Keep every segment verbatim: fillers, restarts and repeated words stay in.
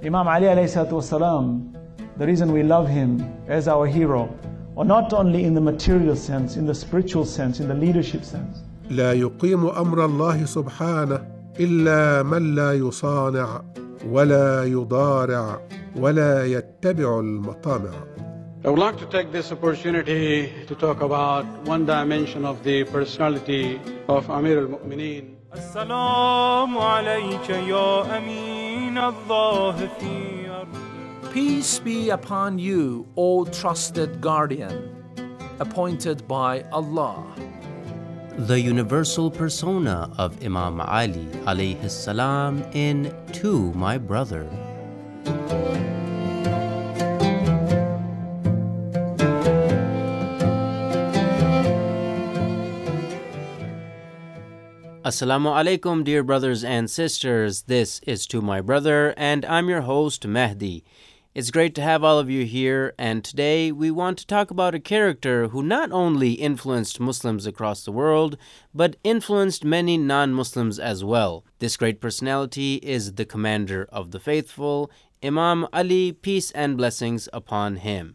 Imam Ali alayhi salatu wasalam, the reason we love him as our hero, or not only in the material sense, in the spiritual sense, in the leadership sense. لا يقيم أمر الله سبحانه إلا من لا يصانع ولا يضارع ولا يتبع المطامع. I would like to take this opportunity to talk about one dimension of the personality of Amir al-Mu'mineen. As-salamu alayka ya Amin Allah fi ardi. Peace be upon you, O trusted guardian, appointed by Allah. The universal persona of Imam Ali alayhi salam in To My Brother. Assalamu alaikum, dear brothers and sisters. This is To My Brother, and I'm your host, Mehdi. It's great to have all of you here, and today we want to talk about a character who not only influenced Muslims across the world, but influenced many non-Muslims as well. This great personality is the commander of the faithful, Imam Ali, peace and blessings upon him.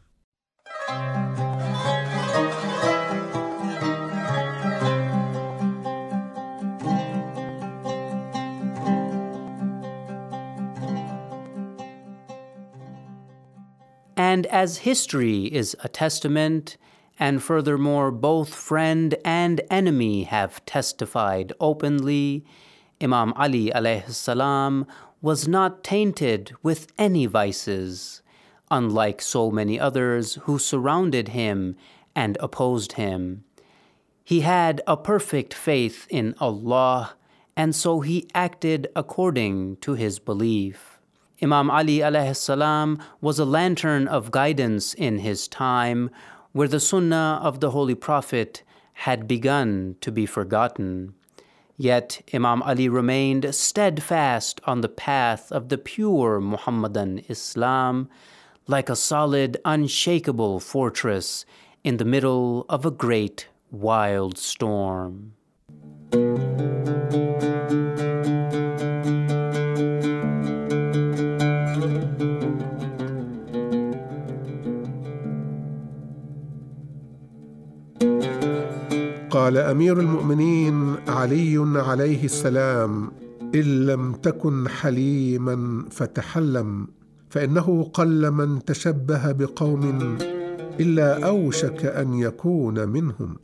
And as history is a testament, and furthermore both friend and enemy have testified openly, Imam Ali alayhi salam was not tainted with any vices, unlike so many others who surrounded him and opposed him. He had a perfect faith in Allah, and so he acted according to his belief. Imam Ali alayhi salam was a lantern of guidance in his time, where the sunnah of the Holy Prophet had begun to be forgotten. Yet Imam Ali remained steadfast on the path of the pure Muhammadan Islam, like a solid, unshakable fortress in the middle of a great, wild storm. قال أمير المؤمنين علي عليه السلام: إن لم تكن حليما فتحلم، فإنه قل من تشبه بقوم إلا أوشك أن يكون منهم.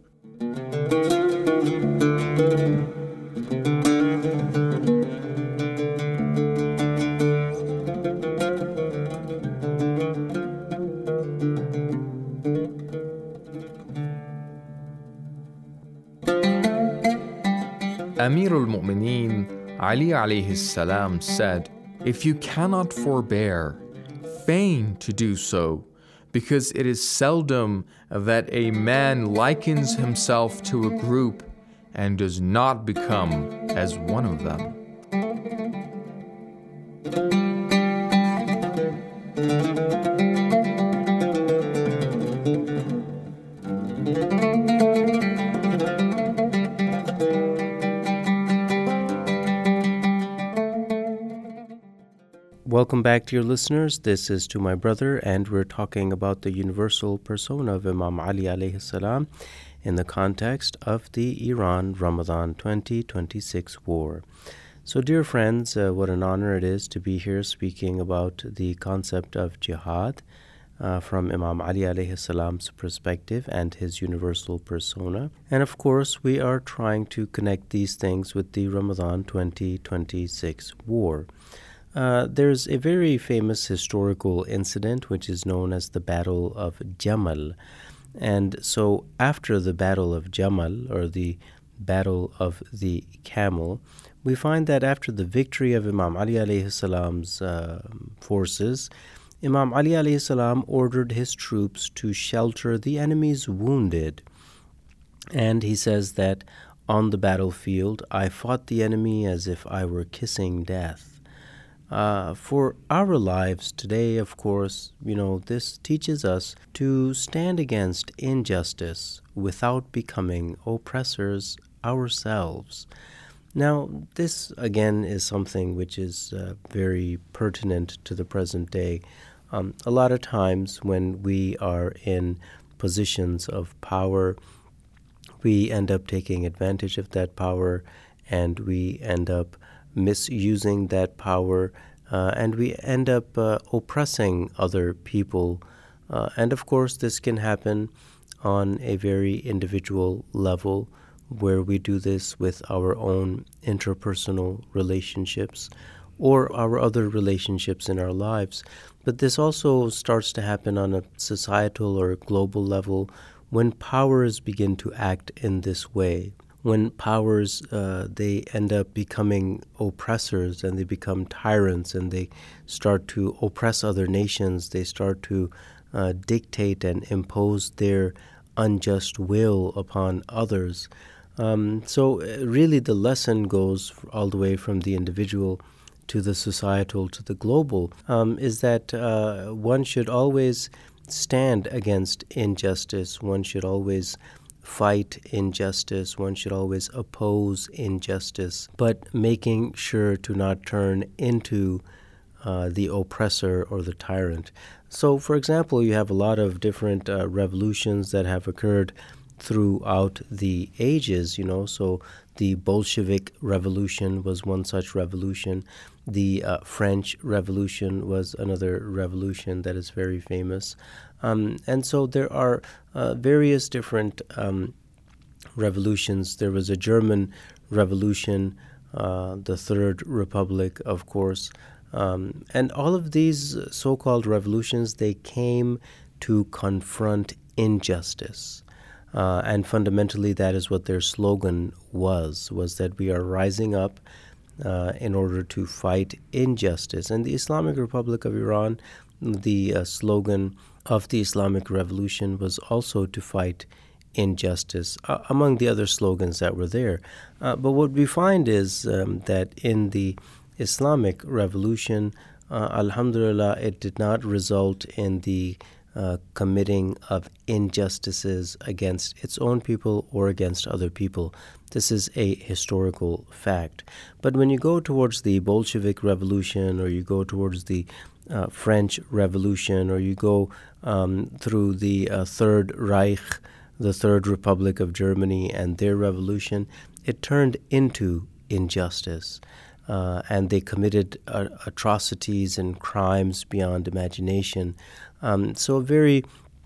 Amir al-Mu'mineen Ali alayhi salam said, "If you cannot forbear, feign to do so, because it is seldom that a man likens himself to a group and does not become as one of them." Welcome back, dear listeners. This is To My Brother, and we're talking about the universal persona of Imam Ali alayhi salam in the context of the Iran-Ramadan twenty twenty-six war. So, dear friends, uh, what an honor it is to be here speaking about the concept of jihad uh, from Imam Ali alayhi salam's perspective and his universal persona. And of course, we are trying to connect these things with the Ramadan twenty twenty-six war. Uh, there's a very famous historical incident which is known as the Battle of Jamal. And so after the Battle of Jamal, or the Battle of the Camel, we find that after the victory of Imam Ali alayhi salam's uh, forces, Imam Ali alayhi salam ordered his troops to shelter the enemy's wounded. And he says that on the battlefield, I fought the enemy as if I were kissing death. Uh, for our lives today, of course, you know, this teaches us to stand against injustice without becoming oppressors ourselves. Now, this again is something which is uh, very pertinent to the present day. Um, a lot of times when we are in positions of power, we end up taking advantage of that power, and we end up misusing that power, uh, and we end up uh, oppressing other people. Uh, and of course, this can happen on a very individual level, where we do this with our own interpersonal relationships or our other relationships in our lives. But this also starts to happen on a societal or global level when powers begin to act in this way. When powers, uh, they end up becoming oppressors, and they become tyrants, and they start to oppress other nations. They start to uh, dictate and impose their unjust will upon others. Um, so really the lesson goes all the way from the individual to the societal to the global, um, is that uh, one should always stand against injustice. One should always fight injustice. One should always oppose injustice, but making sure to not turn into uh, the oppressor or the tyrant. So, for example, you have a lot of different uh, revolutions that have occurred throughout the ages, you know. So the Bolshevik Revolution was one such revolution. The uh, French Revolution was another revolution that is very famous. Um, and so there are uh, various different um, revolutions. There was a German Revolution, uh, the Third Republic, of course. Um, and all of these so-called revolutions, they came to confront injustice. Uh, and fundamentally, that is what their slogan was, was that we are rising up uh, in order to fight injustice. And the Islamic Republic of Iran, the uh, slogan of the Islamic Revolution was also to fight injustice, uh, among the other slogans that were there. Uh, but what we find is um, that in the Islamic Revolution, uh, alhamdulillah, it did not result in the Uh, committing of injustices against its own people or against other people. This is a historical fact. But when you go towards the Bolshevik Revolution, or you go towards the uh, French Revolution, or you go um, through the uh, Third Reich, the Third Republic of Germany, and their revolution, it turned into injustice. Uh, and they committed uh, atrocities and crimes beyond imagination. Um, so a very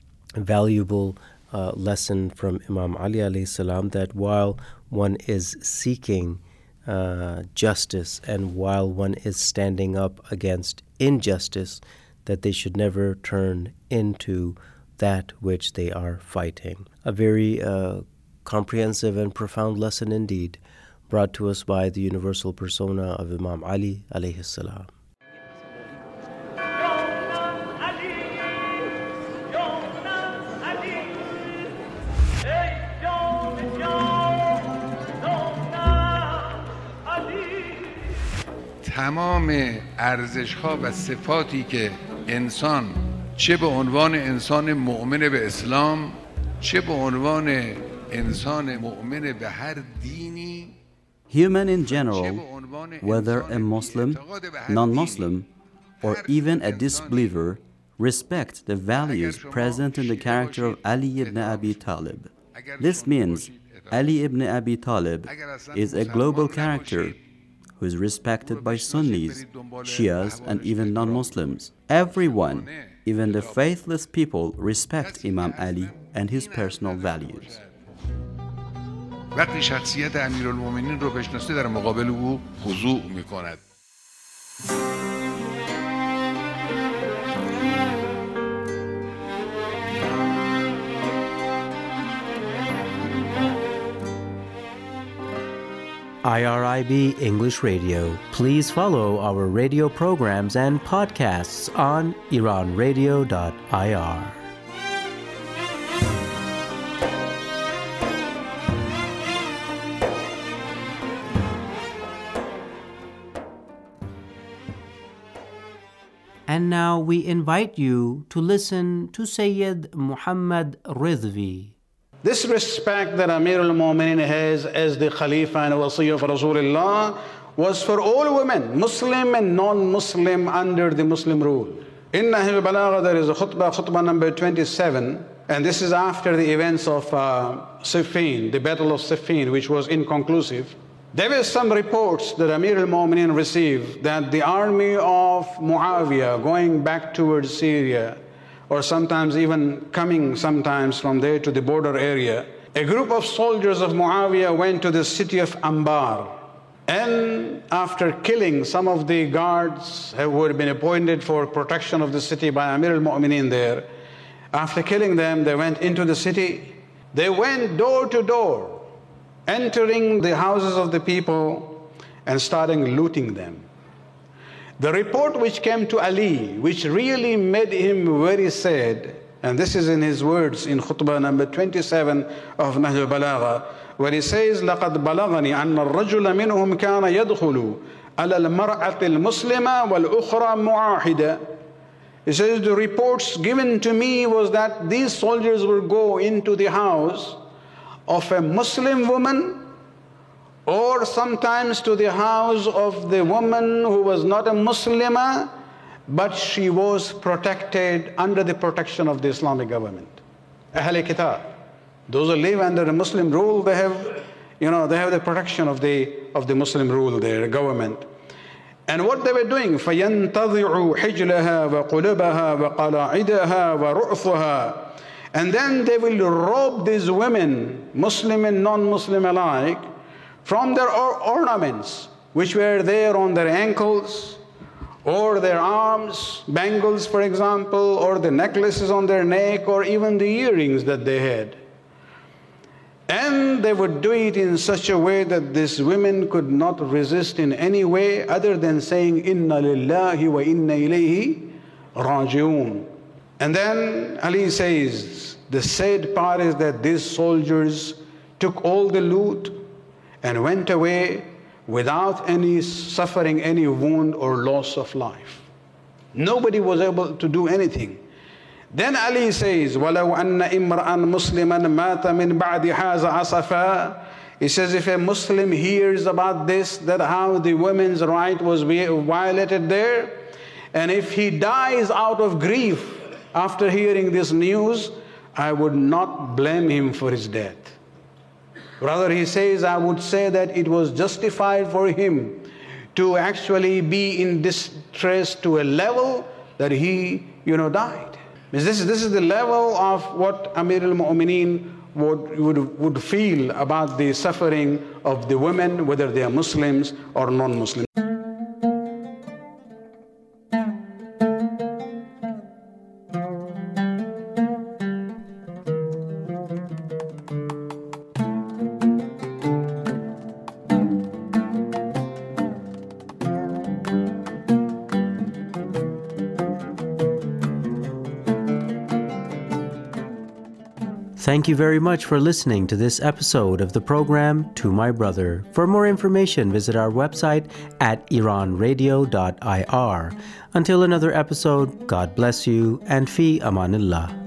valuable uh, lesson from Imam Ali alayhi salam, that while one is seeking uh, justice and while one is standing up against injustice, that they should never turn into that which they are fighting. A very uh, comprehensive and profound lesson indeed, brought to us by the universal persona of Imam Ali alayhi salam. تمام ارزش‌ها و صفاتی که انسان چه به عنوان انسان مؤمن به اسلام چه به عنوان انسان مؤمن به هر دینی Human in general, whether a Muslim, non-Muslim, or even a disbeliever, respect the values present in the character of Ali ibn Abi Talib. This means Ali ibn Abi Talib is a global character who is respected by Sunnis, Shias, and even non-Muslims. Everyone, even the faithless people, respect Imam Ali and his personal values. وقتی شخصیت امیرالمومنین رو بشناسه در مقابل او خضوع میکند. I R I B English Radio. Please follow our radio programs and podcasts on iran radio dot I R. And now we invite you to listen to Sayyid Muhammad Ridvi. This respect that Amir al-Mu'minin has as the Khalifa and Wasi of Rasulullah was for all women, Muslim and non-Muslim, under the Muslim rule. In Nahj al-Balagha there is a khutbah, khutbah number twenty-seven, and this is after the events of uh, Siffin, the Battle of Siffin, which was inconclusive. There were some reports that Amir al-Mu'minin received that the army of Muawiyah going back towards Syria, or sometimes even coming sometimes from there to the border area, a group of soldiers of Muawiyah went to the city of Anbar. And after killing some of the guards who had been appointed for protection of the city by Amir al-Mu'minin there, after killing them, they went into the city. They went door to door, entering the houses of the people and starting looting them. The report which came to Ali, which really made him very sad, and this is in his words in khutbah number twenty-seven of Nahj al-Balagha, where he says, لَقَدْ بَلَغَنِي أَنَّ الرَّجُلَ مِنْهُمْ كَانَ يَدْخُلُ عَلَى الْمَرْأَةِ الْمُسْلِمَةِ وَالْأُخْرَى مُعَاهِدَةً. He says, the reports given to me was that these soldiers will go into the house of a Muslim woman, or sometimes to the house of the woman who was not a Muslimah, but she was protected under the protection of the Islamic government. Ahl Kitab. Those who live under a Muslim rule, they have, you know, they have the protection of the of the Muslim rule, their government. And what they were doing, فَيَنْتَظِعُوا حِجْلَهَا وَقُلُبَهَا وَقَلَاعِدَهَا وَرُؤْثُهَا. And then they will rob these women, Muslim and non-Muslim alike, from their or ornaments, which were there on their ankles, or their arms, bangles for example, or the necklaces on their neck, or even the earrings that they had. And they would do it in such a way that these women could not resist in any way other than saying, Inna lillahi wa inna ilayhi raji'un. And then Ali says, the sad part is that these soldiers took all the loot and went away without any suffering any wound or loss of life. Nobody was able to do anything. Then Ali says, وَلَوْ أَنَّ إِمْرَأً مُسْلِمًا مَاتَ مِنْ بَعْدِ هَذَا أَسَفًا. He says, if a Muslim hears about this, that how the women's right was violated there, and if he dies out of grief after hearing this news, I would not blame him for his death. Rather, he says, I would say that it was justified for him to actually be in distress to a level that he, you know, died. This is, this is the level of what Amir al-Mu'minin would, would, would feel about the suffering of the women, whether they are Muslims or non-Muslims. Thank you very much for listening to this episode of the program To My Brother. For more information, visit our website at iran radio dot I R. Until another episode, God bless you and fi amanillah.